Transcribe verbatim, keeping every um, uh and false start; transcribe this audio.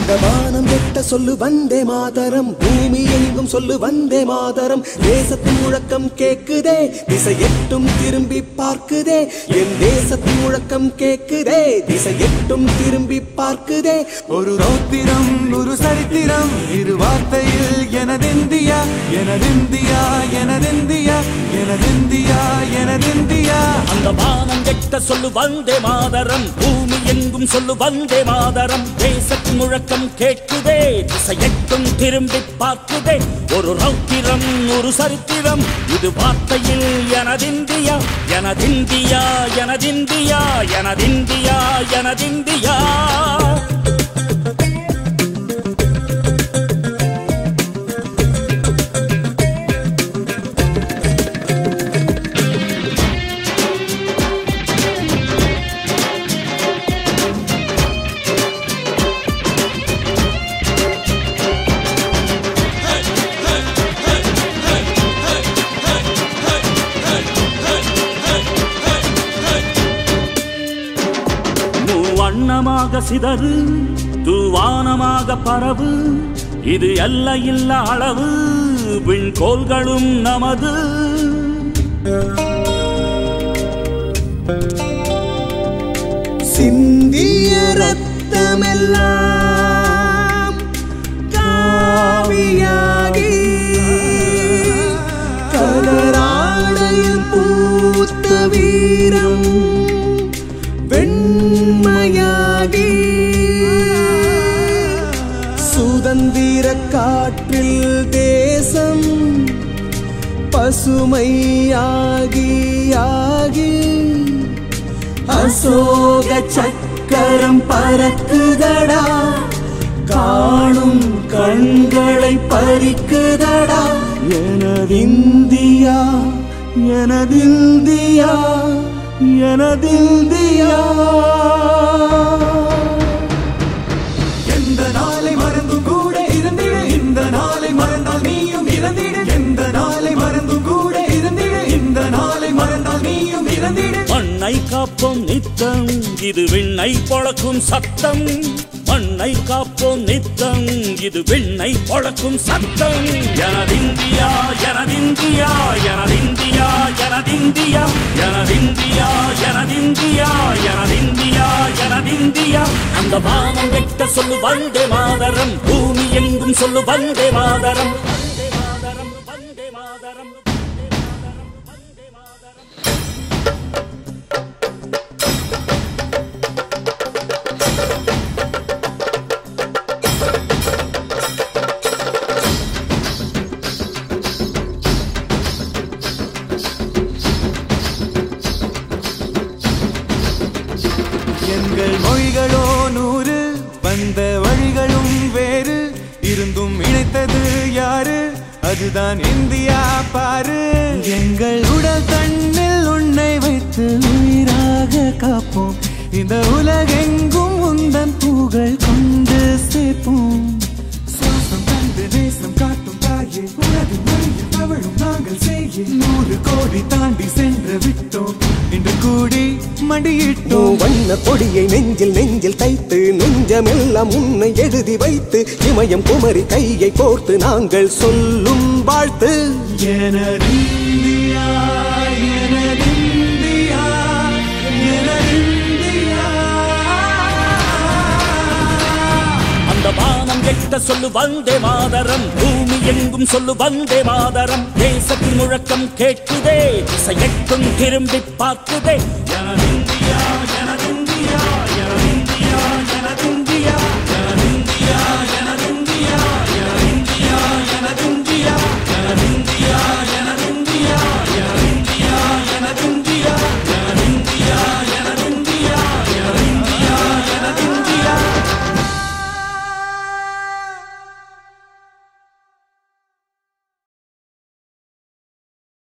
அந்த வானம் எட்ட சொல்லு வந்தே மாதரம், பூமி எங்கும் சொல்லு வந்தே மாதரம். தேசத்தின் முழக்கம் கேக்குதே, திசை எட்டும் திரும்பி பார்க்குதே. என் தேசத்தின் முழக்கம் கேக்குதே, திசை எட்டும் திரும்பி பார்க்குதே. ஒரு ரௌத்திரம் ஒரு சரித்திரம் இரு வார்த்தையில் எனதிந்தியா எனதிந்தியா எனதிந்தியா எனதிந்தியா எனதிந்தியா. அந்த வானம் எட்ட சொல்லு வந்தே மாதரம், பூமி எங்கும் சொல்லு வந்தே மாதரம். தேசத்தின் முழக்கம் கேட்குதே, திசை எட்டும் திரும்பி பார்க்குதே. ஒரு ரௌத்திரம் ஒரு சரித்திரம் இது வார்த்தையில் எனதிந்தியா எனதிந்தியா எனதிந்தியா எனதிந்தியா எனதிந்தியா. வண்ணமாக சிதறு தூவானமாக பரவு, இது எல்லையில்லா அளவு விண்கோள்களும் நமது. சிந்திய ரத்தமெல்லாம் காவியாகி கலராடையில் பூத்த வீரம் வெண்மையாகி சுதந்திர காற்றில் தேசம் பசுமையாகி ஆகி அசோக சக்கரம் பறக்குதடா, காணும் கண்களை பறிக்குதடா. எனதிந்தியா எனதிந்தியா எனதிந்தியா. எந்த நாளை மறந்தும் கூட இருந்திடு, இந்த நாளை மறந்தால் நீயும் இறந்திடு. எந்த நாளை மறந்தும் கூட இருந்திடு, இந்த நாளை மறந்தால் நீயும் இறந்திடு. மண்ணை காப்போம் நித்தம் இது விண்ணை பொழக்கும் சத்தம். மண்ணை காப்போம் நித்தம் இது விண்ணை பொழக்கும் சத்தம். எனதிந்தியா எனதிந்தியா எனதிந்தியா எனதிந்தியா எனதிந்தியா எனதிந்தியா எனதிந்தியா எனதிந்தியா. அந்த வானம் எட்ட சொல்லு வந்தே மாதரம், பூமி எங்கும் சொல்லு வந்தே மாதரம். வந்தே மாதரம் வந்தே மாதரம் வந்தே மாதரம். எங்கள் மொழிகளோ நூறு, வந்த வழிகளும் வேறு, இருந்தும் இணைத்தது யாரு? அதுதான் இந்தியா பாரு. எங்கள் உடல் தன்னில் உன்னை வைத்து உயிராக காப்போம், இந்த உலகெங்கும் உந்தன் புகழ் கொண்டு சேர்ப்போம். சுவாசம் தந்து நேசம் காட்டும் தாயே, உனது மொழியில் தவழும் நாங்கள் செய்ய நூறு கோடி தாண்டி சென்று விட்டோம், இன்று கூடி மடியிட்டோம். வண்ண கொடியை நெஞ்சில் நெஞ்சில் தைத்து நெஞ்சமெல்லாம் உன்னை எழுதி வைத்து இமயம் குமரி கையை கோர்த்து நாங்கள் சொல்லும் வாழ்த்து. எனதிந்தியா எனதிந்தியா எனதிந்தியா. அந்த வானம் எட்ட சொல்லு வந்தே மாதரம், பூமி எங்கும் சொல்லு வந்தே மாதரம். தேசத்தின் முழக்கம் கேட்குதே, திசை எட்டும் திரும்பி பார்க்குதே. எனதிந்தியா